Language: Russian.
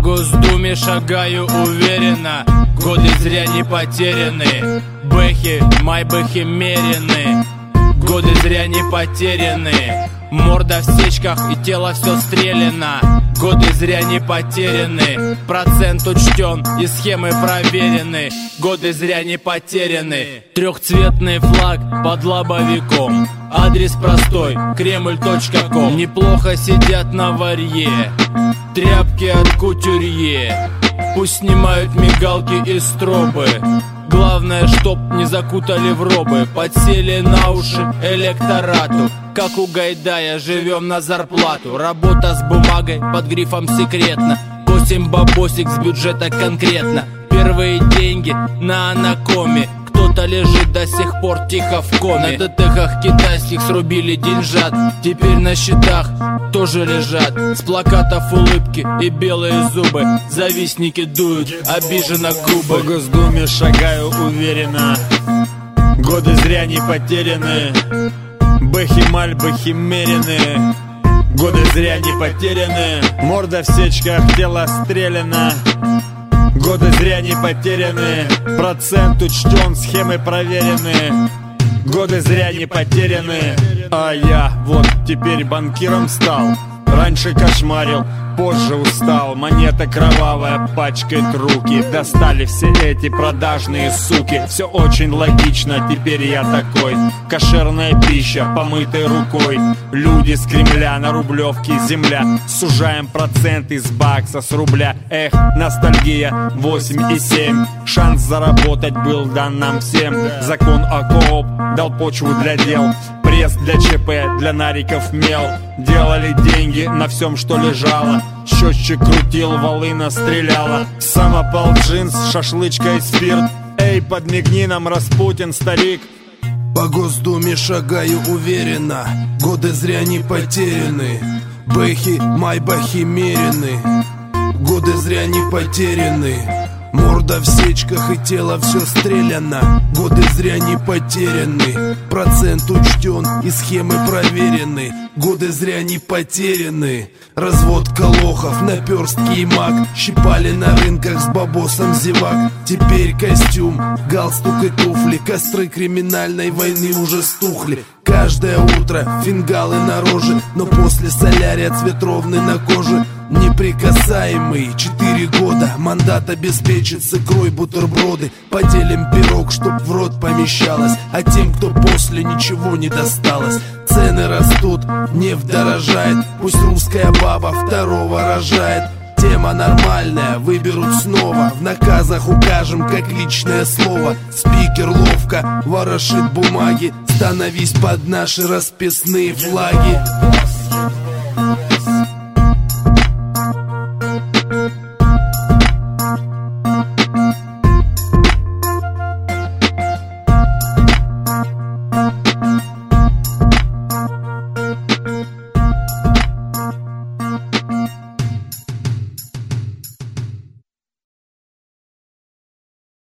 Госдуме шагаю уверенно, годы зря не потеряны. Бэхи, майбэхи мерены, годы зря не потеряны. Морда в сечках и тело все стреляно, годы зря не потеряны. Процент учтен и схемы проверены, годы зря не потеряны. Трехцветный флаг под лобовиком, адрес простой, Кремль.ком. Неплохо сидят на варье, тряпки от кутюрье. Пусть снимают мигалки и стробы, главное, чтоб не закутали в робы. Подсели на уши электорату, как у Гайдая живем на зарплату. Работа с бумагой под грифом секретно, косим бабосик с бюджета конкретно. Первые деньги на анакоме, кто-то лежит до сих пор тихо в коме. На ДТХах китайских срубили деньжат, теперь на счетах тоже лежат. С плакатов улыбки и белые зубы, завистники дуют обиженно губы. По Госдуме шагаю уверенно, годы зря не потеряны. Бэхи, мальбэхи мерены, годы зря не потеряны. Морда в сечках, тело стреляно, годы зря не потеряны. Процент учтен, схемы проверены, годы зря не потеряны. А я вот теперь банкиром стал. Раньше кошмарил, позже устал. Монета кровавая пачкает руки, достали все эти продажные суки. Все очень логично, теперь я такой. Кошерная пища, помытой рукой. Люди с Кремля на Рублевке земля. Сужаем проценты с бакса, с рубля. Эх, ностальгия 8,7. Шанс заработать был дан нам всем. Закон о кооп дал почву для дел. Пресс для ЧП, для нариков мел. Делали деньги на всем, что лежало. Счетчик крутил, волына стреляла. Самопал, джинс, шашлычка и спирт. Эй, подмигни нам, Распутин, старик. По Госдуме шагаю уверенно, годы зря не потеряны. Бэхи, майбахи мерены, годы зря не потеряны. Морда в сечках и тело все стреляно, годы зря не потеряны. Процент учтен и схемы проверены, годы зря не потеряны. Разводка лохов, наперстки и мак, щипали на рынках с бабосом зевак. Теперь костюм, галстук и туфли, костры криминальной войны уже стухли. Каждое утро фингалы на роже, но после солярия цвет ровный на коже. Неприкасаемый, 4 года, мандат обеспечит с икрой бутерброды. Поделим пирог, чтоб в рот помещалось, а тем, кто после, ничего не досталось. Цены растут, нефть дорожает, пусть русская баба второго рожает. Тема нормальная, выберут снова, в наказах укажем, как личное слово. Спикер ловко ворошит бумаги, становись под наши расписные флаги.